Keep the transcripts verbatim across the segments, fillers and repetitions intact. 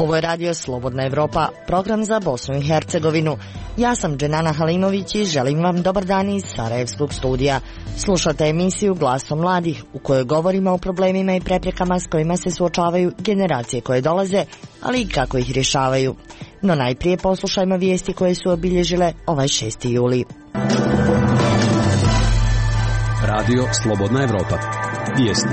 Ovo je radio Slobodna Evropa, program za Bosnu i Hercegovinu. Ja sam Dženana Halimović i želim vam dobar dan iz Sarajevskog studija. Slušate emisiju Glasom mladih, u kojoj govorimo o problemima i preprekama s kojima se suočavaju generacije koje dolaze, ali i kako ih rješavaju. No najprije poslušajmo vijesti koje su obilježile ovaj šesti juli. Radio Slobodna Evropa. Vijesti.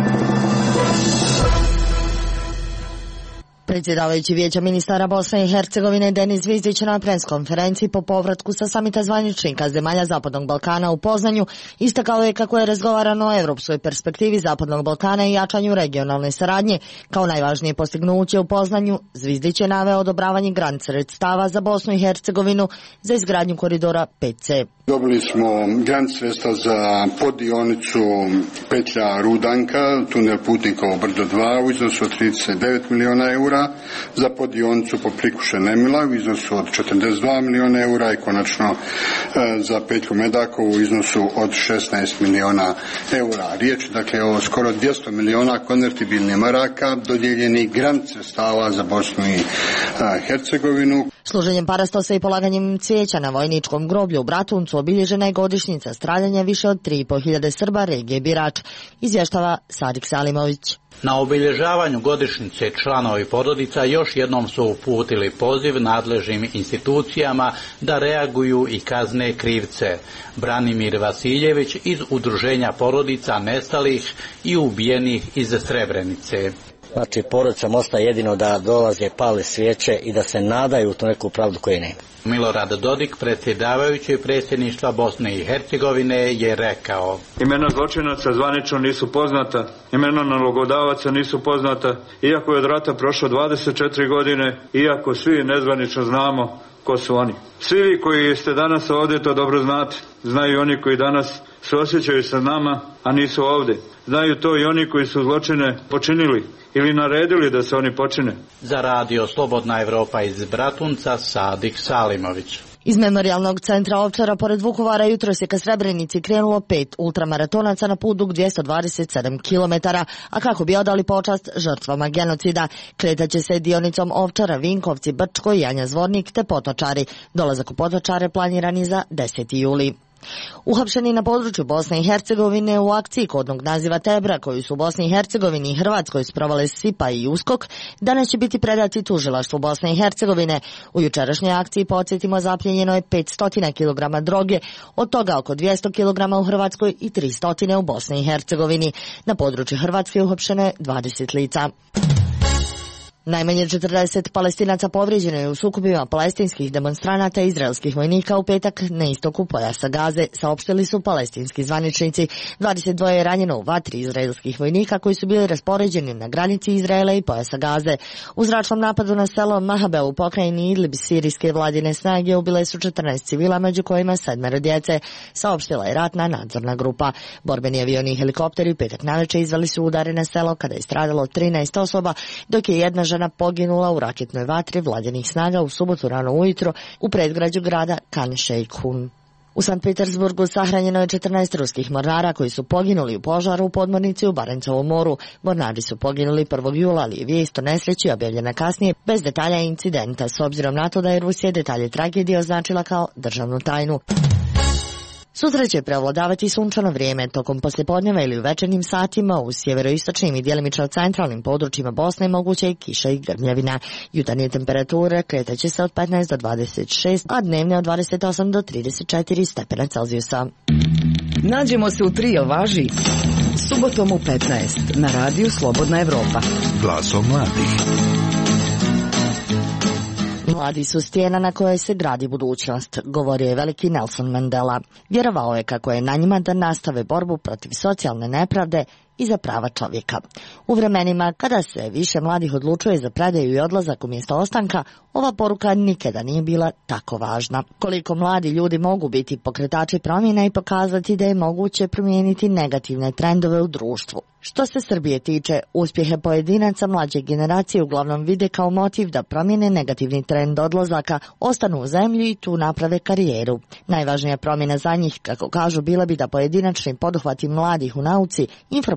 Predsjedavajući Vijeća ministara Bosne i Hercegovine Denis Zvizdić na preskonferenciji po povratku sa samita zvaničnika zemalja Zapadnog Balkana u Poznanju istakao je kako je razgovarano o europskoj perspektivi Zapadnog Balkana i jačanju regionalne saradnje. Kao najvažnije postignuće u Poznanju, Zvizdić je naveo odobravanje grant sredstava za Bosnu i Hercegovinu za izgradnju koridora pet ce. Dobili smo grant sredstva za poddionicu petlja Rudanka, tunel Putnikovo brdo dva u iznosu od trideset devet miliona eura, za poddionicu Poprikuše Nemila u iznosu od četrdeset dva miliona eura i konačno za petlju Medakovu u iznosu od šesnaest miliona eura. Riječ je dakle o skoro dvjesto miliona konvertibilnih maraka dodijeljenih grant sredstava za Bosnu i Hercegovinu. Služenjem parastosa i polaganjem cvijeća na vojničkom groblju u Bratuncu obilježena je godišnjica stradanja više od tri i pol hiljade Srba regije Birač, izvještava Sadik Salimović. Na obilježavanju godišnjice članovi porodica još jednom su uputili poziv nadležnim institucijama da reaguju i kazne krivce. Branimir Vasiljević iz Udruženja porodica nestalih i ubijenih iz Srebrenice. Znači, porodicama ostaje jedino da dolaze, pale svijeće i da se nadaju u tu neku pravdu koju nema. Milorad Dodik, predsjedavajući predsjedništva Bosne i Hercegovine, je rekao: Imena zločinaca zvanično nisu poznata, imena nalogodavaca nisu poznata, iako je od rata prošlo dvadeset četiri godine, iako svi nezvanično znamo ko su oni. Svi vi koji ste danas ovdje to dobro znate, znaju oni koji danas suosjećaju sa nama, a nisu ovdje. Znaju to i oni koji su zločine počinili ili naredili da se oni počine. Za radio Slobodna Evropa iz Bratunca, Sadik Salimović. Iz memorijalnog centra Ovčara pored Vukovara jutros je ka Srebrenici krenulo pet ultramaratonaca na put dug dvjesto dvadeset sedam kilometara, a kako bi odali počast žrtvama genocida. Kretaće se dionicom Ovčara, Vinkovci, Brčko, Janja Zvornik te Potočari. Dolazak u Potočare planiran je za deseti juli. Uhapšeni na području Bosne i Hercegovine u akciji kodnog naziva Tebra, koju su u Bosni i Hercegovini i Hrvatskoj sprovale SIPA i USKOK, danas će biti predati tužilaštvu Bosne i Hercegovine. U jučerašnjoj akciji, podsjetimo, zapljenjeno je petsto kilograma droge, od toga oko dvjesto kilograma u Hrvatskoj i tristo u Bosni i Hercegovini. Na području Hrvatske uhapšeno je dvadeset lica. Najmanje četrdeset Palestinaca povrijeđeno je u sukobima palestinskih demonstranata i izraelskih vojnika u petak na istoku pojasa Gaze, saopštili su palestinski zvaničnici. dvadeset dva je ranjeno u vatri izraelskih vojnika koji su bili raspoređeni na granici Izraela i pojasa Gaze. U zračnom napadu na selo Mahabe u pokrajini Idlib sirijske vladine snage ubile su četrnaest civila, među kojima sedmero djece, saopštila je ratna nadzorna grupa. Borbeni avioni i helikopteri u petak navečer izveli su udare na selo kada je stradalo trinaest osoba, dok je jedna žena poginula u raketnoj vatri vladinih snaga u subotu rano ujutro u predgrađu grada Khan Sheikhun. U Sankt Petersburgu sahranjeno je četrnaest ruskih mornara koji su poginuli u požaru u podmornici u Barencovom moru. Mornari su poginuli prvog jula, ali je vijest o nesreći objavljena kasnije bez detalja incidenta, s obzirom na to da je Rusija detalje tragedije označila kao državnu tajnu. Sutra će preovladavati sunčano vrijeme tokom poslijepodneva ili u večernjim satima u sjeveroistočnim i djelimično centralnim područjima Bosne moguće je kiša i grmljavina. Jutarnje temperature kretaće se od petnaest do dvadeset šest, a dnevne od dvadeset osam do trideset četiri stepena Celzijusa. Nađemo se u Trio važi subotom u petnaest na radiju Slobodna Evropa. Glasom mladih. Mladi su stijena na kojoj se gradi budućnost, govorio je veliki Nelson Mandela. Vjerovao je kako je na njima da nastave borbu protiv socijalne nepravde i za prava čovjeka. U vremenima kada se više mladih odlučuje za predaju i odlazak umjesto ostanka, ova poruka nikada nije bila tako važna. Koliko mladi ljudi mogu biti pokretači promjena i pokazati da je moguće promijeniti negativne trendove u društvu. Što se Srbije tiče, uspjehe pojedinaca mlađe generacije uglavnom vide kao motiv da promijene negativni trend odlazaka, ostanu u zemlji i tu naprave karijeru. Najvažnija promjena za njih, kako kažu, bila bi da pojedinačni poduhvati mladih u nauci, informacijama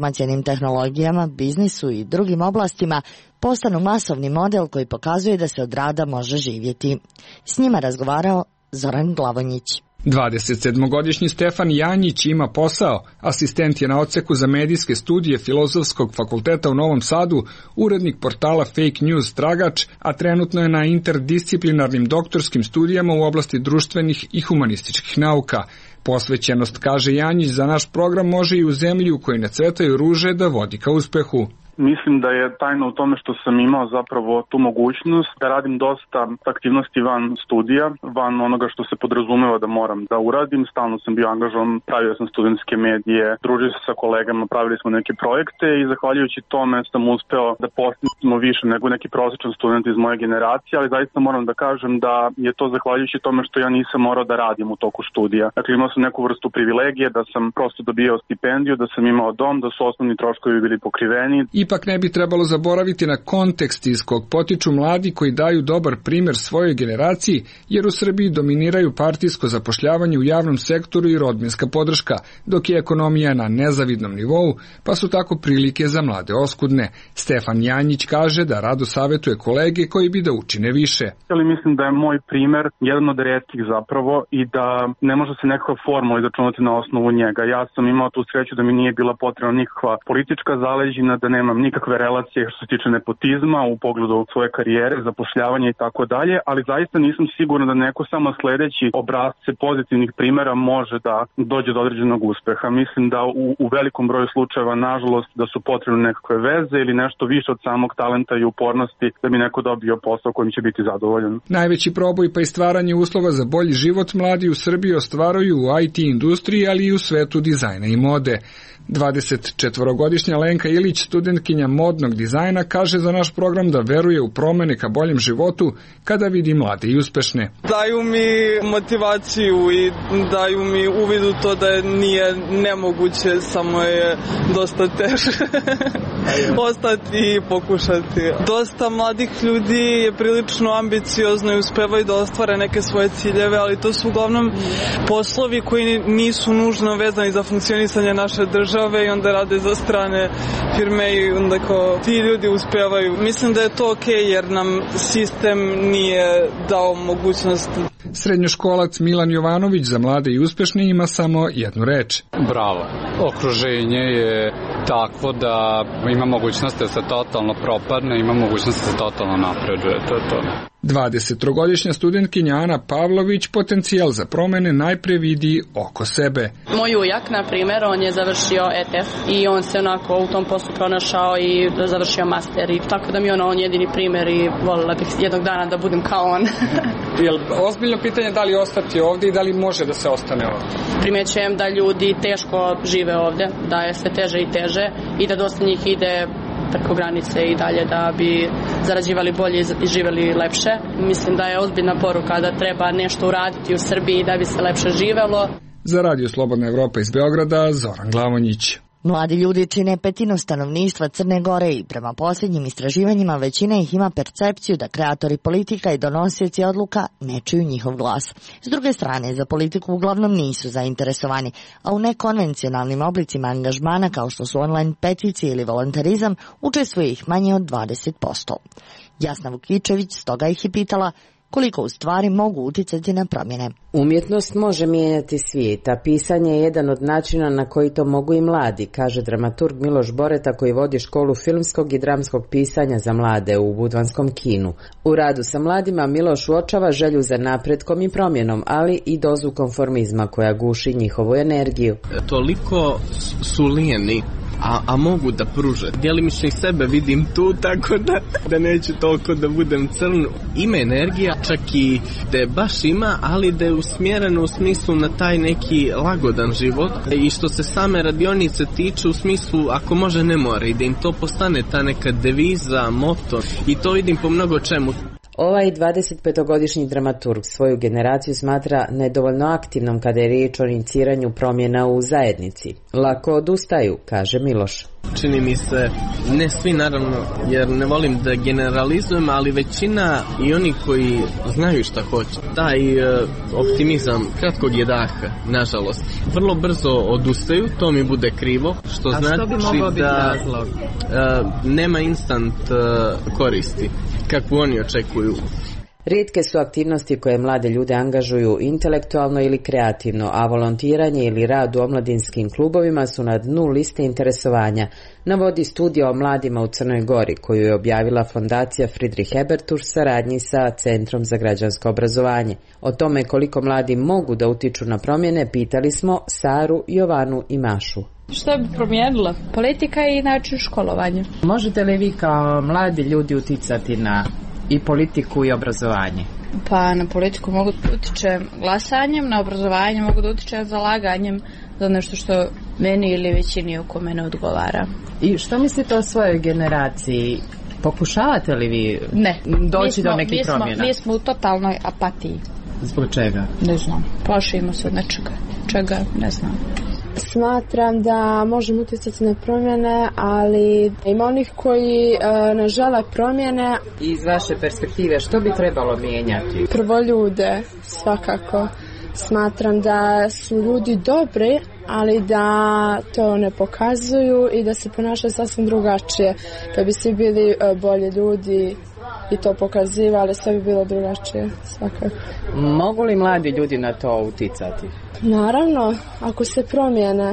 informacionim tehnologijama, biznisu i drugim oblastima postanu masovni model koji pokazuje da se od rada može živjeti. S njima razgovarao Zoran Glavonjić. dvadesetsedmogodišnji Stefan Janjić ima posao, asistent je na odseku za medijske studije Filozofskog fakulteta u Novom Sadu, urednik portala Fake News Tragač, a trenutno je na interdisciplinarnim doktorskim studijama u oblasti društvenih i humanističkih nauka. Posvećenost, kaže Janjić, za naš program može i u zemlji u kojoj ne cvetaju ruže da vodi ka uspehu. Mislim da je tajna u tome što sam imao zapravo tu mogućnost da radim dosta aktivnosti van studija, van onoga što se podrazumeva da moram da uradim. Stalno sam bio angažovan, pravio sam studentske medije, družio se sa kolegama, pravili smo neke projekte i zahvaljujući tome sam uspeo da postignemo više nego neki prosječan student iz moje generacije, ali zaista moram da kažem da je to zahvaljujući tome što ja nisam morao da radim u toku studija. Dakle, imao sam neku vrstu privilegije da sam prosto dobijao stipendiju, da sam imao dom, da su osnovni troškovi bili pokriveni. Ipak ne bi trebalo zaboraviti na kontekst iz kog potiču mladi koji daju dobar primjer svojoj generaciji, jer u Srbiji dominiraju partijsko zapošljavanje u javnom sektoru i rodbinska podrška, dok je ekonomija na nezavidnom nivou, pa su tako prilike za mlade oskudne. Stefan Janjić kaže da rado savjetuje kolege koji bi da učine više. Ali mislim da je moj primjer jedan od retkih zapravo i da ne može se nekakva formula izračunati na osnovu njega. Ja sam imao tu sreću da mi nije bila potrebna nikakva politička zaleđina, da nemam nikakve relacije što se tiče nepotizma u pogledu svoje karijere, zapošljavanja i tako dalje, ali zaista nisam siguran da neko samo sledeći obrazce pozitivnih primjera može da dođe do određenog uspeha. Mislim da u, u velikom broju slučajeva, nažalost, da su potrebne nekakve veze ili nešto više od samog talenta i upornosti da bi neko dobio posao kojim će biti zadovoljan. Najveći proboj pa i stvaranje uslova za bolji život mladi u Srbiji ostvaruju u I T industriji, ali i u svetu dizajna i mode. dvadesetčetvorogodišnja Lenka Ilić, studentkinja modnog dizajna, kaže za naš program da veruje u promene ka boljem životu kada vidi mlade i uspešne. Daju mi motivaciju i daju mi uvid u to da nije nemoguće, samo je dosta teže ostati i pokušati. Dosta mladih ljudi je prilično ambiciozno i uspevaju da ostvare neke svoje ciljeve, ali to su uglavnom poslovi koji nisu nužno vezani za funkcionisanje naše države i onda rade za strane firme i onda kao ti ljudi uspevaju. Mislim da je to okej jer nam sistem nije dao mogućnost. Srednjoškolac Milan Jovanović za mlade i uspešne ima samo jednu reč. Bravo. Okruženje je takvo da ima mogućnost da se totalno propadne, ima mogućnost da se totalno napreduje. To je to. dvadesettrogodišnja studentkinja Ana Pavlović potencijal za promene najpre vidi oko sebe. Moj ujak, na primjer, on je završio E T F i on se onako u tom poslu pronašao i završio master i tako da mi je ono, on jedini primjer i voljela bih jednog dana da budem kao on. Jel ozbiljno pitanje da li ostati ovdje i da li može da se ostane ovdje? Primećujem da ljudi teško žive ovdje, da je sve teže i teže i da dosta njih ide preko granice i dalje da bi zarađivali bolje i živeli lepše. Mislim da je ozbiljna poruka da treba nešto uraditi u Srbiji da bi se lepše živelo. Za Radio Slobodna Evropa iz Beograda, Zoran Glavonjić. Mladi ljudi čine petinu stanovništva Crne Gore i prema posljednjim istraživanjima većina ih ima percepciju da kreatori politika i donosioci odluka ne čuju njihov glas. S druge strane, za politiku uglavnom nisu zainteresovani, a u nekonvencionalnim oblicima angažmana kao što su online peticije ili volontarizam učestvuje ih manje od dvadeset posto. Jasna Vukičević stoga ih je pitala koliko u stvari mogu uticati na promjene. Umjetnost može mijenjati svijet, a pisanje je jedan od načina na koji to mogu i mladi, kaže dramaturg Miloš Boreta koji vodi školu filmskog i dramskog pisanja za mlade u budvanskom kinu. U radu sa mladima Miloš uočava želju za napretkom i promjenom, ali i dozu konformizma koja guši njihovu energiju. Toliko su lijeni, a, a mogu da pruže. Djelimično i sebe vidim tu, tako da, da neću toliko da budem crn. Ima energija, čak i da je baš ima, ali da je usmjereno u smislu na taj neki lagodan život. I što se same radionice tiče, u smislu ako može ne mora i da im to postane ta neka deviza, moto. I to vidim po mnogo čemu. Ovaj dvadesetpetogodišnji dramaturg svoju generaciju smatra nedovoljno aktivnom kada je riječ o iniciranju promjena u zajednici. Lako odustaju, kaže Miloš. Čini mi se, ne svi naravno, jer ne volim da generalizujem, ali većina i oni koji znaju šta hoće, taj e, optimizam kratkog je daha, nažalost. Vrlo brzo odustaju, to mi bude krivo, što A znači što bi mogao biti da razlog? e, nema instant e, koristi, kakvu oni očekuju. Rijetke su aktivnosti koje mlade ljude angažuju intelektualno ili kreativno, a volontiranje ili rad u omladinskim klubovima su na dnu liste interesovanja, navodi studija o mladima u Crnoj Gori koju je objavila fondacija Friedrich Ebert u saradnji sa Centrom za građansko obrazovanje. O tome koliko mladi mogu da utiču na promjene pitali smo Saru, Jovanu i Mašu. Što bi promijenilo? Politika i način školovanja. Možete li vi kao mladi ljudi uticati na i politiku i obrazovanje? Pa na politiku mogu da utičem glasanjem, na obrazovanje mogu da utičem zalaganjem za nešto što meni ili većini oko mene odgovara. I što mislite o svojoj generaciji? Pokušavate li vi ne. doći smo, do nekih mi smo, promjena? Mi smo u totalnoj apatiji. Zbog čega? Ne znam. Plašimo se od nečega. Čega? Ne znam. Smatram da možemo utjecati na promjene, ali ima onih koji e, ne žele promjene. Iz vaše perspektive što bi trebalo mijenjati? Prvo ljude, svakako. Smatram da su ljudi dobri, ali da to ne pokazuju i da se ponašaju sasvim drugačije. Kad bi svi bili e, bolji ljudi i to pokazivali, sve bi bilo drugačije, svakako. Mogu li mladi ljudi na to uticati? Naravno, ako se promijene.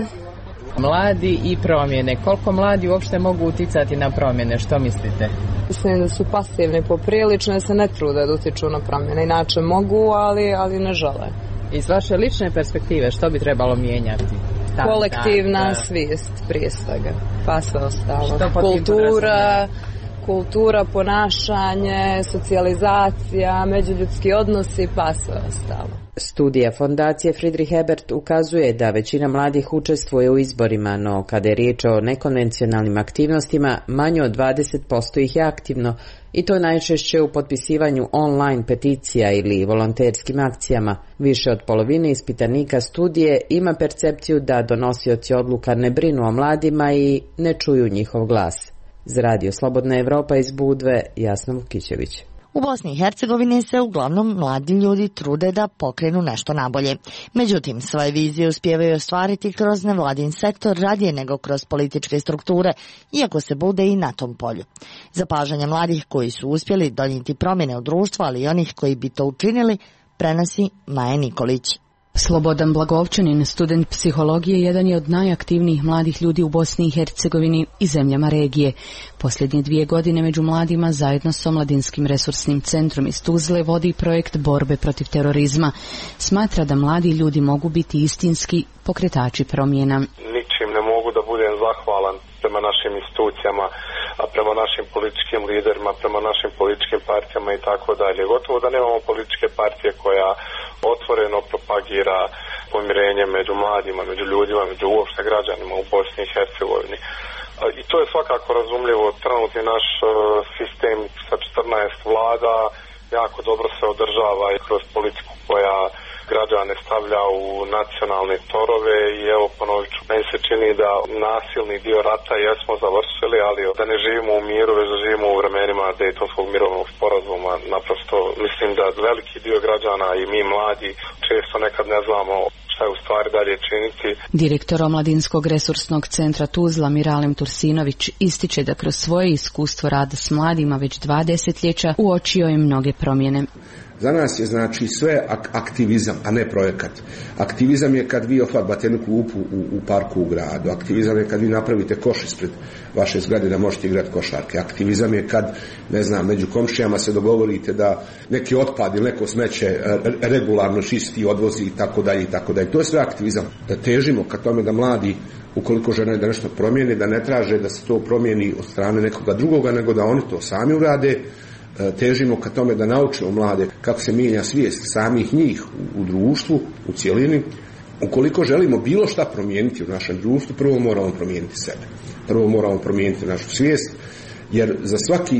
Mladi i promjene. Koliko mladi uopšte mogu uticati na promjene? Što mislite? Mislim da su pasivni poprilično, da se ne trude da utiču na promjene. Inače mogu, ali, ali ne žele. Iz vaše lične perspektive što bi trebalo mijenjati? Ta, Kolektivna ta, ta. svijest prije svega, pa sve ostalo. Kultura, kultura, ponašanje, socijalizacija, međuljudski odnosi, pa sve ostalo. Studija fondacije Friedrich Ebert ukazuje da većina mladih učestvuje u izborima, no kada je riječ o nekonvencionalnim aktivnostima, manje od dvadeset posto ih je aktivno i to najčešće u potpisivanju online peticija ili volonterskim akcijama. Više od polovine ispitanika studije ima percepciju da donosioci odluka ne brinu o mladima i ne čuju njihov glas. Za Radio Slobodna Evropa iz Budve, Jasna Vukićević. U Bosni i Hercegovini se uglavnom mladi ljudi trude da pokrenu nešto nabolje. Međutim, svoje vizije uspijevaju ostvariti kroz nevladin sektor radije nego kroz političke strukture, iako se bude i na tom polju. Zapažanja mladih koji su uspjeli donijeti promjene u društvu, ali i onih koji bi to učinili, prenosi Maja Nikolić. Slobodan Blagovčanin, student psihologije, jedan je od najaktivnijih mladih ljudi u Bosni i Hercegovini i zemljama regije. Posljednje dvije godine među mladima zajedno s Omladinskim resursnim centrom iz Tuzle vodi projekt borbe protiv terorizma. Smatra da mladi ljudi mogu biti istinski pokretači promjena. Ničim ne mogu da budem zahvalan prema našim institucijama, a prema našim političkim liderima, prema našim političkim partijama i tako dalje. Gotovo da nemamo političke partije koja otvoreno propagira pomirenje među mladima, među ljudima, među uopšte građanima u Bosni i Hercegovini. I to je svakako razumljivo. Trenutni naš sistem sa četrnaest vlada jako dobro se održava i kroz politiku koja građane stavlja u nacionalne torove i evo ponovit ću, meni se čini da nasilni dio rata jesmo završili, ali da ne živimo u miru, već da živimo u vremenima Dejtonskog mirovnog sporazuma. Naprosto mislim da veliki dio građana i mi mladi često nekad ne znamo šta je u stvari dalje činiti. Direktor Omladinskog resursnog centra Tuzla Miralem Tursinović ističe da kroz svoje iskustvo rada s mladima već dva desetljeća uočio je mnoge promjene. Za nas je znači sve ak- aktivizam, a ne projekat. Aktivizam je kad vi ofarbate jednu klupu u, u parku u gradu. Aktivizam je kad vi napravite koš ispred vaše zgrade da možete igrati košarke. Aktivizam je kad, ne znam, među komšijama se dogovorite da neki otpad ili neko smeće regularno čisti, odvozi i tako dalje i tako dalje. To je sve aktivizam. Da težimo ka tome da mladi, ukoliko žele da nešto promijeni, da ne traže da se to promijeni od strane nekoga drugoga, nego da oni to sami urade. Težimo ka tome da naučimo mlade kako se mijenja svijest samih njih u, u društvu, u cjelini. Ukoliko želimo bilo šta promijeniti u našem društvu, prvo moramo promijeniti sebe. Prvo moramo promijeniti našu svijest, jer za svaki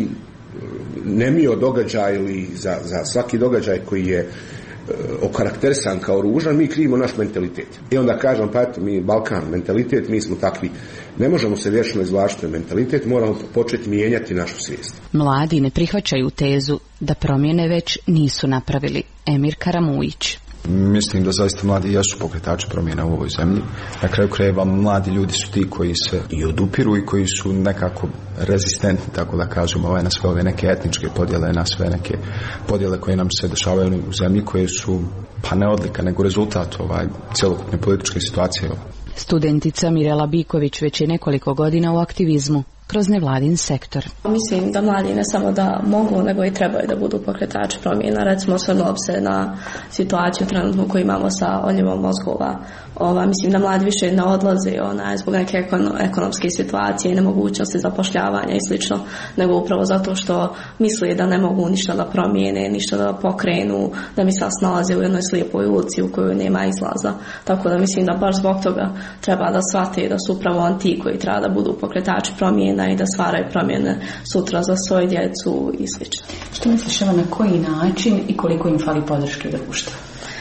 nemio događaj ili za, za svaki događaj koji je okarakterisan kao ružan, mi krivimo naš mentalitet. I onda kažem, pa eto, mi Balkan, mentalitet, mi smo takvi. Ne možemo se vječno izvlačiti mentalitet, moramo početi mijenjati našu svijest. Mladi ne prihvaćaju tezu da promjene već nisu napravili. Emir Karamujić. Mislim da zaista mladi jesu pokretači promjena u ovoj zemlji. Na kraju krajeva mladi ljudi su ti koji se i odupiru i koji su nekako rezistentni, tako da kažemo, ovaj, na sve ove neke etničke podjele, na sve neke podjele koje nam se dešavaju u zemlji, koje su pa ne odlika, nego rezultat ovaj, cjelokupne političke situacije. Studentica Mirela Biković već je nekoliko godina u aktivizmu kroz nevladin sektor. Mislim da mladi ne samo da mogu, nego i trebaju da budu pokretači promjena. Recimo, osvrnuo bi se na situaciju trenutnu koju imamo sa odljevom mozgova. Ova, mislim da mladi više ne odlaze ona, zbog neke ekonomske situacije i nemogućnosti zapošljavanja i slično, nego upravo zato što misle da ne mogu ništa da promijene, ništa da pokrenu, da mi sad nalaze u jednoj slijepoj ulici u kojoj nema izlaza. Tako da mislim da baš zbog toga treba da shvate da su upravo on ti koji treba da budu pokretači promjena i da stvaraju promjene sutra za svoju djecu i slično. Što misliš, evo, na koji način i koliko im fali podrške društva?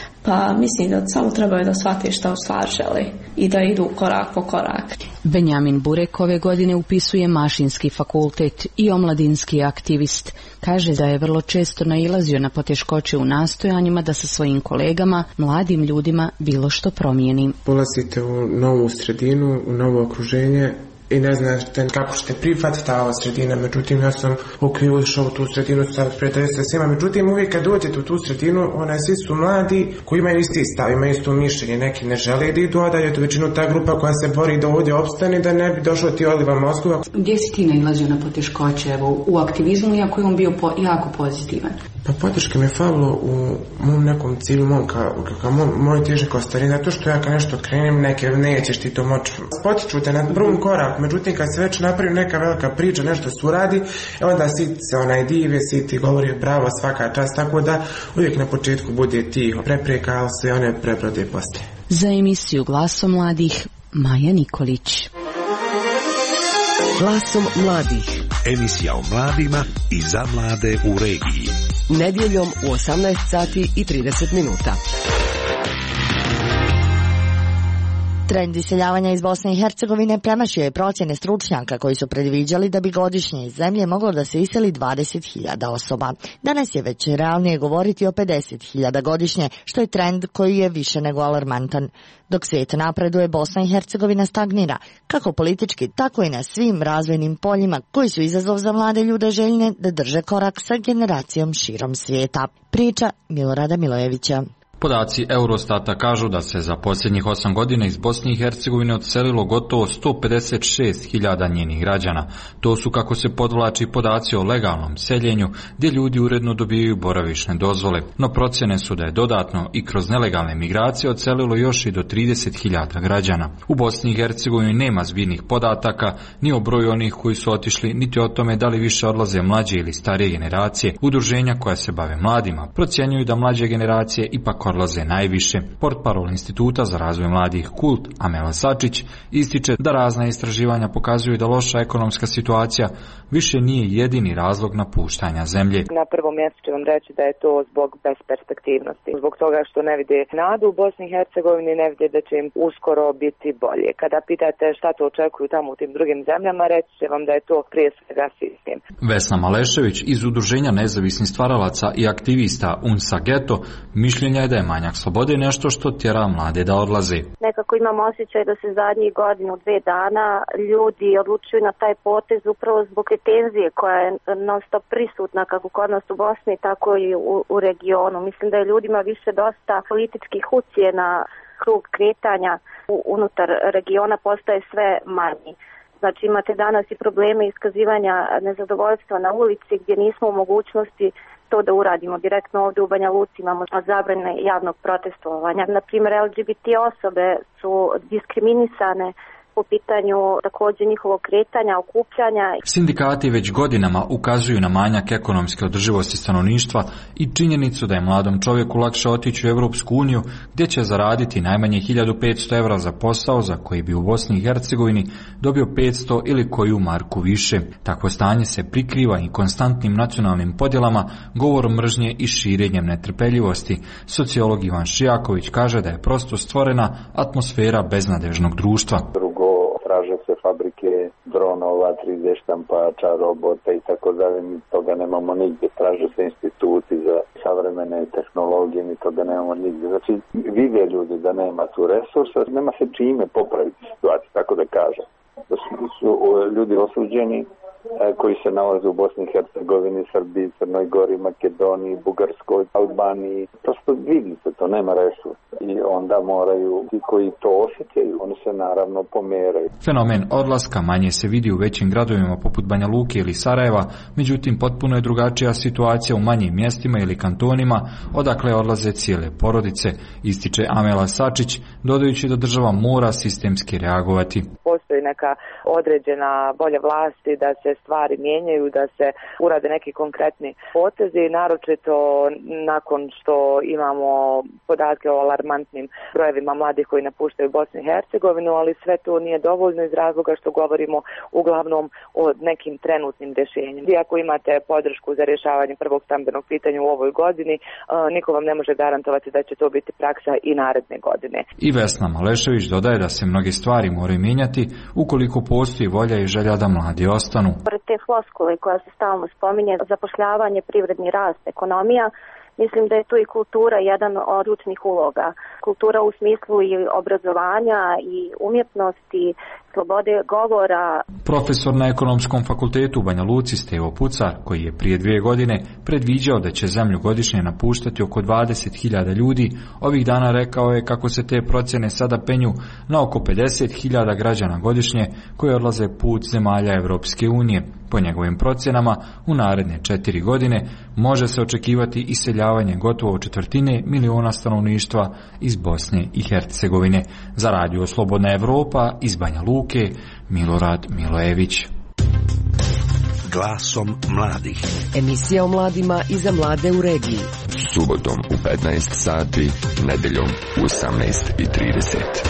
Pa mislim da samo trebaju da shvate šta u stvari žele i da idu korak po korak. Benjamin Burek ove godine upisuje Mašinski fakultet i omladinski aktivist. Kaže da je vrlo često nailazio na poteškoće u nastojanjima da sa svojim kolegama, mladim ljudima, bilo što promijeni. Ulazite u novu sredinu, u novo okruženje i ne znate kako ćete prihvatiti ta sredina. Međutim, ja sam okrivo išao u tu sredinu, sad prijatelji sa svima. Međutim, uvijek kad dođete u tu sredinu, onaj, svi su mladi koji imaju isti stav, imaju isto mišljenje. Neki ne žele da idu, a da je to većinu ta grupa koja se bori da ovdje opstane, da ne bi došlo ti odliva mozgova. Gdje si ti nailazio na poteškoće, evo, u aktivizmu, iako je on bio po, jako pozitivan? Pa podrške mi je falilo u mom nekom cilju, mom ka, ka mom, moj težak ostari, zato što ja kad nešto krenem, neke nećeš ti to moći. Potiču te na prvom koraku, međutim kad se već napravi neka velika priča, nešto se uradi, onda si se onaj dive, si ti govori bravo svaka čast, tako da uvijek na početku bude tiho prepreka, ali se one prebrode poslije. Za emisiju Glasom mladih, Maja Nikolić. Glasom mladih. Emisija o mladima i za mlade u regiji. Nedjeljom u osamnaest sati i trideset minuta. Trend iseljavanja iz Bosne i Hercegovine premašio je procjene stručnjaka koji su predviđali da bi godišnje iz zemlje moglo da se iseli dvadeset hiljada osoba. Danas je već realnije govoriti o pedeset hiljada godišnje, što je trend koji je više nego alarmantan. Dok svijet napreduje, Bosna i Hercegovina stagnira, kako politički, tako i na svim razvojnim poljima koji su izazov za mlade ljude željne da drže korak sa generacijom širom svijeta. Priča Milorada Milojevića. Podaci Eurostata kažu da se za posljednjih osam godina iz Bosne i Hercegovine odselilo gotovo sto pedeset šest hiljada njenih građana. To su, kako se podvlači, podaci o legalnom seljenju, gdje ljudi uredno dobijaju boravišne dozvole. No procjene su da je dodatno i kroz nelegalne migracije odselilo još i do trideset hiljada građana. U Bosni i Hercegovini nema zbirnih podataka ni o broju onih koji su otišli, niti o tome da li više odlaze mlađe ili starije generacije. Udruženja koja se bave mladima procjenjuju da mlađe generacije ipak odlaze najviše. Portparol Instituta za razvoj mladih Kult, Amela Sačić, ističe da razna istraživanja pokazuju da loša ekonomska situacija više nije jedini razlog napuštanja zemlje. Na prvom mjestu ću vam reći da je to zbog besperspektivnosti. Zbog toga što ne vide nadu u Bosni i Hercegovini, ne vide da će im uskoro biti bolje. Kada pitate šta to očekuju tamo u tim drugim zemljama, reći će vam da je to prije svega sistem. Vesna Malešević iz Udruženja nezavisnih stvaralaca i aktivista UNSA Geto mišljenja je da je manjak slobode nešto što tjera mlade da odlaze. Nekako imam osjećaj da se zadnjih godinu, dve dana ljudi odlučuju na taj potez upravo zbog tenzije koja je non stop prisutna kako kod nas u Bosni, tako i u, u regionu. Mislim da je ljudima više dosta političkih ucjena, krug kretanja u, unutar regiona postaje sve manji. Znači imate danas i probleme iskazivanja nezadovoljstva na ulici gdje nismo u mogućnosti to da uradimo. Direktno ovdje u Banja Luci imamo zabrane javnog protestovanja. Na primjer, L G B T osobe su diskriminisane po pitanju također njihovog kretanja, okupljanja. Sindikati već godinama ukazuju na manjak ekonomske održivosti stanovništva i činjenicu da je mladom čovjeku lakše otići u Europsku uniju gdje će zaraditi najmanje hiljadu petsto evra za posao za koji bi u Bosni i Hercegovini dobio petsto ili koju marku više. Takvo stanje se prikriva i konstantnim nacionalnim podjelama, govorom mržnje i širenjem netrpeljivosti. Sociolog Ivan Šijaković kaže da je prosto stvorena atmosfera beznadežnog društva. Drugo, traže se fabrike dronova, tri D štampača, robota i tako dalje, mi toga nemamo nigdje. Traže se instituti za savremene tehnologije, mi toga nemamo nigdje. Znači, vide ljudi da nema tu resursa, nema se čime popraviti situaciju, tako da kažem. Da su, su ljudi osuđeni koji se nalaze u Bosni i Hercegovini, Srbiji, Crnoj Gori, Makedoniji, Bugarskoj, Albaniji. Prosto vidi se, to nema resursa. I onda moraju, ti koji to osjećaju, oni se naravno pomeraju. Fenomen odlaska manje se vidi u većim gradovima poput Banja Luke ili Sarajeva, međutim potpuno je drugačija situacija u manjim mjestima ili kantonima, odakle odlaze cijele porodice, ističe Amela Sačić, dodajući da država mora sistemski reagovati. Postoji neka određena volja vlasti da se stvari mijenjaju, da se urade neki konkretni potezi, naročito nakon što imamo podatke o alarmantnim brojevima mladih koji napuštaju Bosnu i Hercegovinu, ali sve to nije dovoljno iz razloga što govorimo uglavnom o nekim trenutnim rješenjima. Iako imate podršku za rješavanje prvog stambenog pitanja u ovoj godini, niko vam ne može garantovati da će to biti praksa i naredne godine. I Vesna Malešević dodaje da se mnoge stvari moraju mijenjati ukoliko postoji volja i želja da mladi ostanu. Pored te floskule koja se stalno spominje, zapošljavanje, privredni rast, ekonomija, mislim da je tu i kultura jedan od ključnih uloga. Kultura u smislu i obrazovanja i umjetnosti, slobode govora. Profesor na Ekonomskom fakultetu u Banja Luci Stevo Pucar, koji je prije dvije godine predviđao da će zemlju godišnje napuštati oko dvadeset hiljada ljudi, ovih dana rekao je kako se te procjene sada penju na oko pedeset hiljada građana godišnje koji odlaze put zemalja Europske unije. Po njegovim procjenama, u naredne četiri godine može se očekivati iseljavanje gotovo četvrtine miliona stanovništva iz Bosne i Hercegovine. Za Radio Slobodna Evropa iz Banja Luke, Milorad Milojević. Glasom mladih. Emisija o mladima i za mlade u regiji. Subotom u petnaest sati, nedeljom u osamnaest i trideset.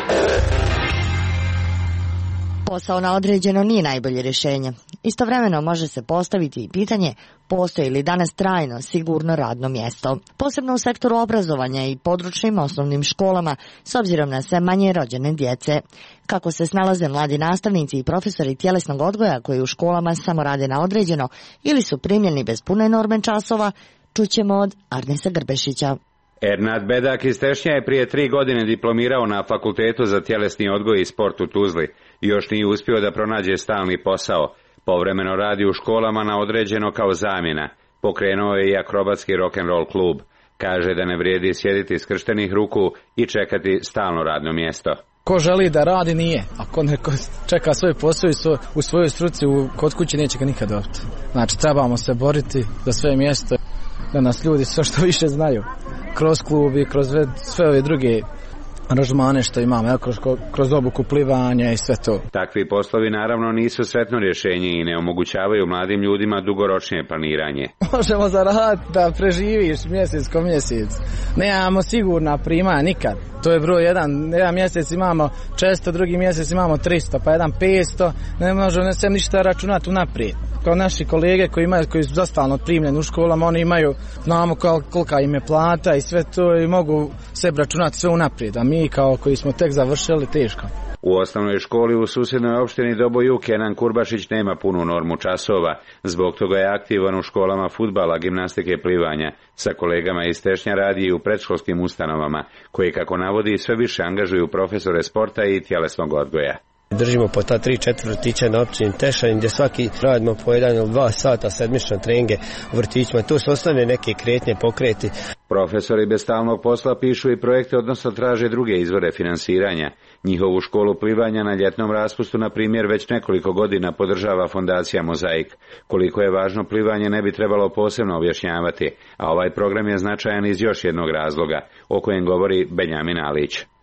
Posao na određeno nije najbolje rješenje. Istovremeno može se postaviti i pitanje postoji li danas trajno sigurno radno mjesto, posebno u sektoru obrazovanja i područnim osnovnim školama s obzirom na sve manje rođene djece. Kako se snalaze mladi nastavnici i profesori tjelesnog odgoja koji u školama samo rade na određeno ili su primljeni bez pune norme časova, čućemo od Arnesa Grbešića. Ernad Bedak iz Tešnja je prije tri godine diplomirao na Fakultetu za tjelesni odgoj i sport u Tuzli i još nije uspio da pronađe stalni posao. Povremeno radi u školama na određeno kao zamjena. Pokrenuo je i akrobatski rock'n'roll klub. Kaže da ne vrijedi sjediti skrštenih ruku i čekati stalno radno mjesto. Ko želi da radi nije. Ako neko čeka svoj posao i svoj, u svojoj struci u, kod kuće neće ga nikad dobiti. Znači trebamo se boriti za svoje mjesto, da nas ljudi sve što više znaju. Kroz klub i kroz sve ove druge aranžmane što imamo, kroz, kroz obuku plivanja i sve to. Takvi poslovi naravno nisu sretno rješenje i ne omogućavaju mladim ljudima dugoročnije planiranje. Možemo zaraditi da preživiš mjesec ko mjesec. Nemamo sigurna primanja nikad. To je broj jedan. Jedan mjesec imamo često, drugi mjesec imamo tristo, pa jedan petsto. Ne možemo ne sem ništa računati unaprijed. Kao naši kolege koji imaju, koji su zastalno primljeni u školama, oni imaju, znamo kolika im je plata i sve to i mogu se računati sve unaprijed, a mi kao koji smo tek završili teško. U osnovnoj školi u susjednoj opštini Doboj Kenan Kurbašić nema punu normu časova, zbog toga je aktivan u školama fudbala, gimnastike i plivanja. Sa kolegama iz Tešnja radi i u predškolskim ustanovama, koji kako navodi sve više angažuju profesore sporta i tjelesnog odgoja. Držimo po ta tri četiri vrtića na općini Tešanj gdje svaki radimo po jedan ili dva sata sedmično treninge u vrtićima. Tu su osnovne neke kretnje, pokreti. Profesori bez stalnog posla pišu i projekte, odnosno traže druge izvore finansiranja. Njihovu školu plivanja na ljetnom raspustu, na primjer, već nekoliko godina podržava fondacija Mozaik. Koliko je važno plivanje ne bi trebalo posebno objašnjavati, a ovaj program je značajan iz još jednog razloga, o kojem govori Benjamin Alić.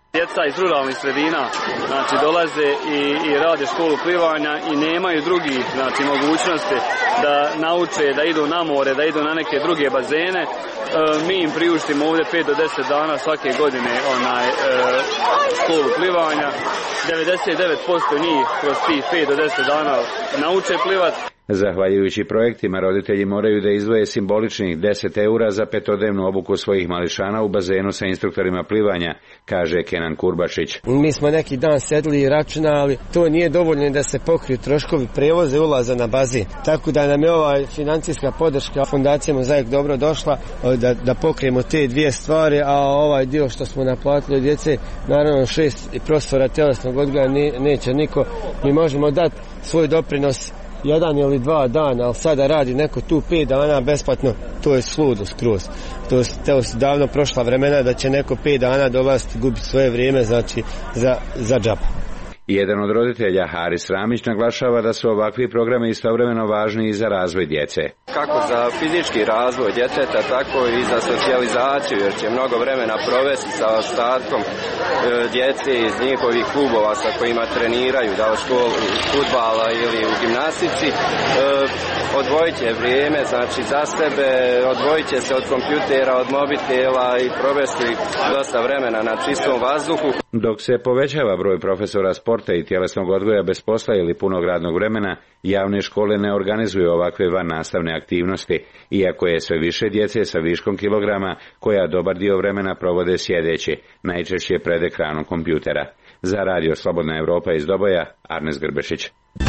Djeca iz ruralnih sredina znači, dolaze i, i rade školu plivanja i nemaju drugih znači, mogućnosti da nauče, da idu na more, da idu na neke druge bazene. E, mi im priuštimo ovdje pet do deset dana svake godine onaj, e, školu plivanja. devedeset devet posto njih kroz tih pet do deset dana nauče plivati. Zahvaljujući projektima, roditelji moraju da izdvoje simboličnih deset eura za petodnevnu obuku svojih mališana u bazenu sa instruktorima plivanja, kaže Kenan Kurbašić. Mi smo neki dan sedli i računali, to nije dovoljno da se pokriju troškovi prevoza i ulaza na bazen. Tako da nam je ova financijska podrška Fondacija Mozaik dobro došla da, da pokrijemo te dvije stvari, a ovaj dio što smo naplatili od djece, naravno šest profesora tjelesnog odgoja ne, neće niko. Mi možemo dati svoj doprinos jedan ili dva dana, ali sada radi neko tu pet dana besplatno, to je sludo skroz. To, to su davno prošla vremena da će neko pet dana dolaziti gubiti svoje vrijeme, znači za, za džaba. Jedan od roditelja, Haris Ramić, naglašava da su ovakvi programi istovremeno važni i za razvoj djece. Kako za fizički razvoj djeteta, tako i za socijalizaciju, jer će mnogo vremena provesti sa ostatkom e, djece iz njihovih klubova sa kojima treniraju, da u školu fudbala ili u gimnastici. E, odvojit će vrijeme, znači za sebe, odvojit će se od kompjutera, od mobitela i provesti dosta vremena na čistom vazduhu. Dok se povećava broj profesora sporta i tjelesnog odgoja bez posla ili punog radnog vremena, javne škole ne organizuju ovakve van nastavne aktivnosti, iako je sve više djece sa viškom kilograma koja dobar dio vremena provode sjedeći, najčešće pred ekranom kompjutera. Za Radio Slobodna Evropa iz Doboja, Arnes Grbešić.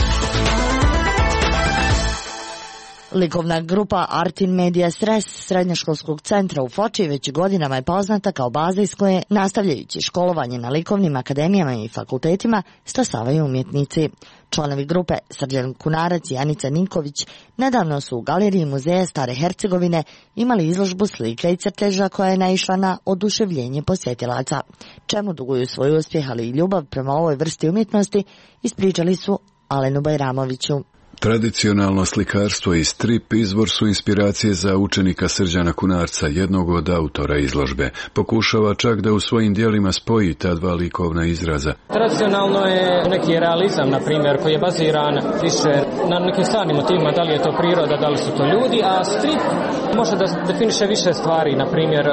Likovna grupa Artin Media Sres srednjoškolskog centra u Foči već godinama je poznata kao baza iz koje, nastavljajući školovanje na likovnim akademijama i fakultetima, stasavaju umjetnici. Članovi grupe Srđan Kunarac i Anica Ninković nedavno su u galeriji Muzeja Stare Hercegovine imali izložbu slika i crteža koja je naišla na oduševljenje posjetilaca. Čemu duguju svoj uspjeh, ali i ljubav prema ovoj vrsti umjetnosti, ispričali su Alenu Bajramoviću. Tradicionalno slikarstvo i strip izvor su inspiracije za učenika Srđana Kunarca, jednog od autora izložbe. Pokušava čak da u svojim dijelima spoji ta dva likovna izraza. Tradicionalno je neki realizam, na primjer, koji je baziran više na nekim stvarnim motivima, da li je to priroda, da li su to ljudi, a strip može da definiše više stvari, na primjer,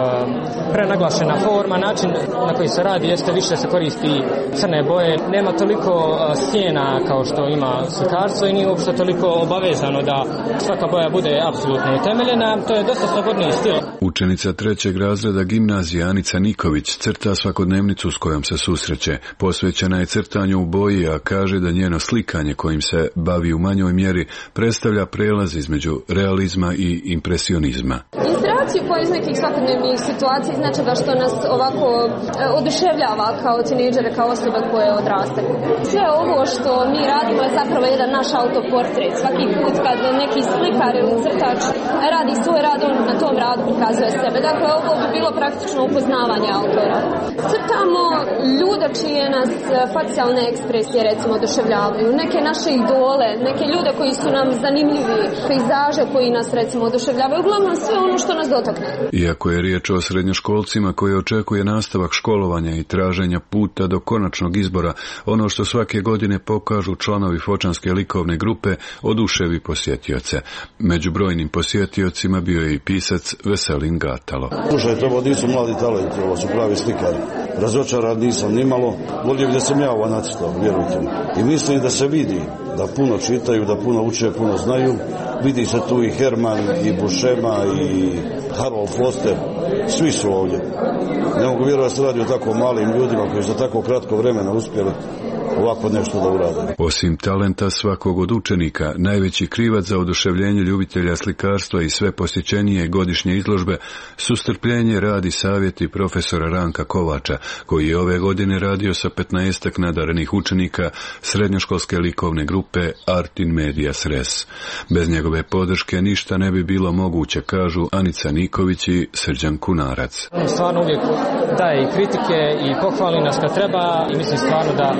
prenaglašena forma, način na koji se radi jeste više se koristi crne boje, nema toliko sjena kao što ima slikarstvo i nije uopšte toliko obavezano da svaka boja bude apsolutno utemeljena, to je dosta slobodniji stil. Učenica trećeg razreda gimnazije Anica Niković crta svakodnevnicu s kojom se susreće. Posvećena je crtanju u boji, a kaže da njeno slikanje kojim se bavi u manjoj mjeri predstavlja prelaz između realizma i impresionizma. Inspiraciju koja iz nekih svakodnevnih situacija znači da što nas ovako oduševljava kao tinejdžere, kao osobe koje odrastaju. Sve ovo što mi radimo je zapravo jedan naš autoportret. Svaki put kad neki slikar ili crtač radi svoj rad, on na tom radu prikazuje sebe. Dakle, ovo bi bilo praktično upoznavanje autora. Crtamo ljude čije nas facijalne ekspresije recimo oduševljavaju, neke naše idole, neke ljude koji su nam zanimljivi, pejzaže koji nas recimo oduševljavaju, uglavnom sve ono što nas dotakne. Iako je riječ o srednjoškolcima koji očekuje nastavak školovanja i traženja puta do konačnog izbora, ono što svake godine pokažu članovi Fočanske likovne grupe oduševi posjetioce. Među brojnim posjetiocima bio je i pisac Veselin Gatalo. Slušajte, ovo nisu mladi talenti, ovo su pravi slikari. Razočaran nisam nimalo, volio bi da sam ja ovo nacrtao, vjerujte mi. I mislim da se vidi da puno čitaju, da puno uče, puno znaju. Vidi se tu i Herman, i Buscema, i Harold Foster, svi su ovdje. Ne mogu vjerovati da se radi o tako malim ljudima koji su za tako kratko vremena uspjeli ovako nešto da urade. Osim talenta svakog od učenika, najveći krivac za oduševljenje ljubitelja slikarstva i sve posjećenije godišnje izložbe su strpljenje, rad i savjeti profesora Ranka Kovača, koji je ove godine radio sa petnaestak nadarenih učenika srednjoškolske likovne grupe Artin Media Sres. Bez njegove podrške ništa ne bi bilo moguće, kažu Anica Niković i Srđan Kunarac. On stvarno uvijek daje i kritike i pohvali nas kad treba i mislim stvarno da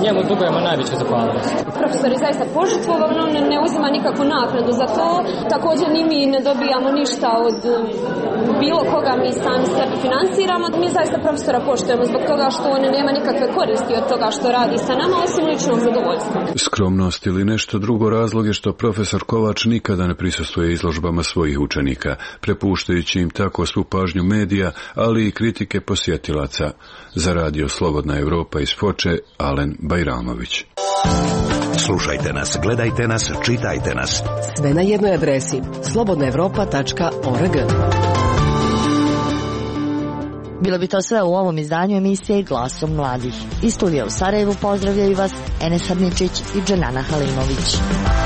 njemu dugujemo najveću zahvalnost. Profesor je zaista požrtvovano, ne, ne uzima nikakvu naknadu za to. Također ni mi ne dobijamo ništa od bilo koga, mi sami sebe financiramo. Mi zaista profesora poštujemo zbog toga što on nema nikakve koristi od toga što radi sa nama, osim ličnog zadovoljstva. Skromnost ili nešto drugo razlog je što profesor Kovač nikada ne prisustvuje izložbama svojih učenika, prepuštajući im tako svu pažnju medija, ali i kritike posjetilaca. Za radio Slobodna Evropa iz Foče, Alen Bajramović. Slušajte nas, gledajte nas, čitajte nas. Sve na jednoj adresi slobodna evropa tačka org. Bilo bi to sve u ovom izdanju emisije Glasom mladih. Iz studija u Sarajevu pozdravljaju vas Enes Hadničić i Dženana Halimović.